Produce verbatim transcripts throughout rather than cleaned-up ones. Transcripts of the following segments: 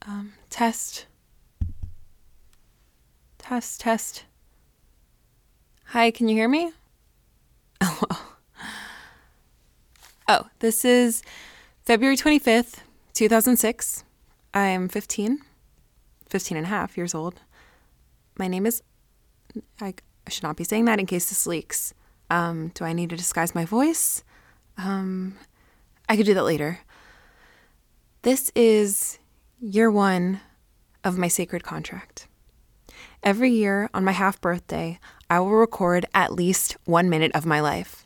Um, test. Test, test. Hi, can you hear me? Oh, oh this is February twenty-fifth, two thousand six. I'm fifteen, fifteen and a half years old. My name is, I, I should not be saying that in case this leaks. Um, do I need to disguise my voice? Um, I could do that later. This is year one of my sacred contract. Every year on my half birthday, I will record at least one minute of my life.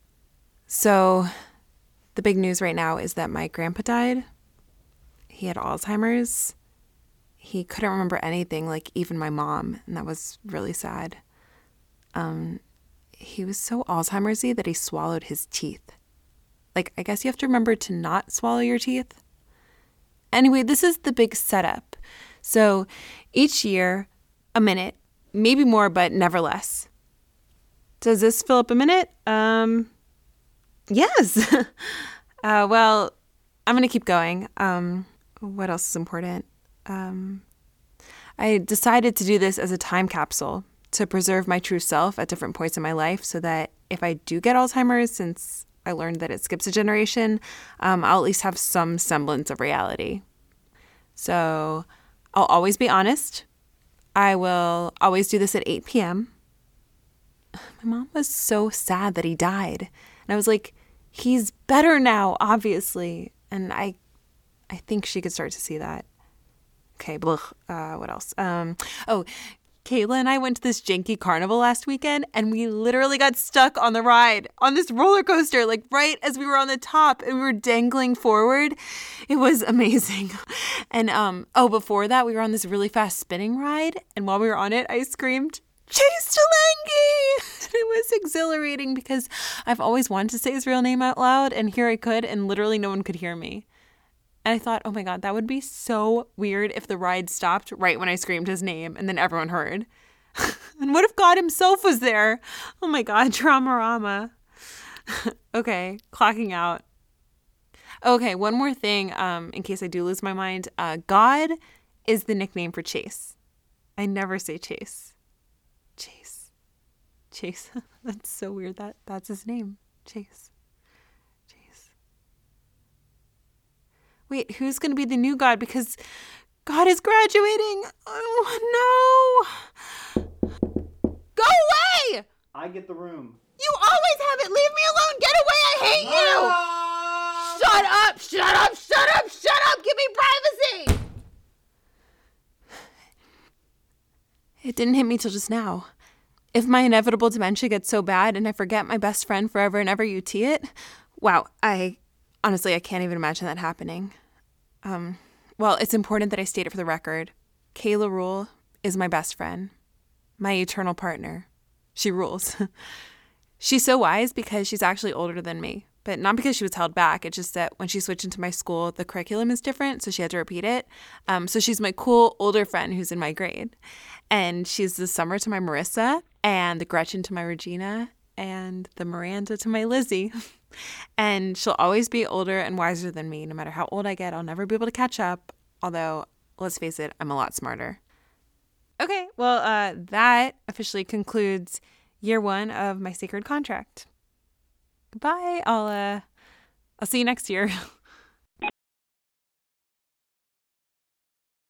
So the big news right now is that my grandpa died. He had Alzheimer's. He couldn't remember anything, like even my mom, and that was really sad. Um, he was so Alzheimer's-y that he swallowed his teeth. Like, I guess you have to remember to not swallow your teeth. Anyway, this is the big setup. So each year, a minute, maybe more, but never less. Does this fill up a minute? Um, yes. uh, well, I'm going to keep going. Um, what else is important? Um, I decided to do this as a time capsule to preserve my true self at different points in my life so that if I do get Alzheimer's, since I learned that it skips a generation, um, I'll at least have some semblance of reality. So I'll always be honest. I will always do this at eight p.m. My mom was so sad that he died. And I was like, he's better now, obviously. And I I think she could start to see that. Okay, blech. Uh, what else? Um, oh, Kayla and I went to this janky carnival last weekend, and we literally got stuck on the ride on this roller coaster, like right as we were on the top, and we were dangling forward. It was amazing. And um, oh, before that, we were on this really fast spinning ride, and while we were on it, I screamed, "Chase Talengi!" It was exhilarating because I've always wanted to say his real name out loud, and here I could, and literally no one could hear me. And I thought, oh my God, that would be so weird if the ride stopped right when I screamed his name and then everyone heard. And what if God himself was there? Oh my God, Dramarama. Okay, clocking out. Okay, one more thing um, in case I do lose my mind. Uh, God is the nickname for Chase. I never say Chase. Chase. Chase. That's so weird. That That's his name. Chase. Wait, who's going to be the new God? Because God is graduating. Oh, no. Go away! I get the room. You always have it. Leave me alone. Get away. I hate No! you. Shut up. Shut up. Shut up. Shut up. Give me privacy. It didn't hit me till just now. If my inevitable dementia gets so bad and I forget my best friend forever and ever you T it, wow, I... Honestly, I can't even imagine that happening. Um, well, it's important that I state it for the record. Kayla Rule is my best friend, my eternal partner. She rules. She's so wise because she's actually older than me, but not because she was held back. It's just that when she switched into my school, the curriculum is different, so she had to repeat it. Um, so she's my cool older friend who's in my grade. And she's the Summer to my Marissa, and the Gretchen to my Regina, and the Miranda to my Lizzie. And she'll always be older and wiser than me. No matter how old I get, I'll never be able to catch up. Although, let's face it, I'm a lot smarter. Okay, well, uh, that officially concludes year one of my sacred contract. Goodbye. I'll, uh, I'll see you next year.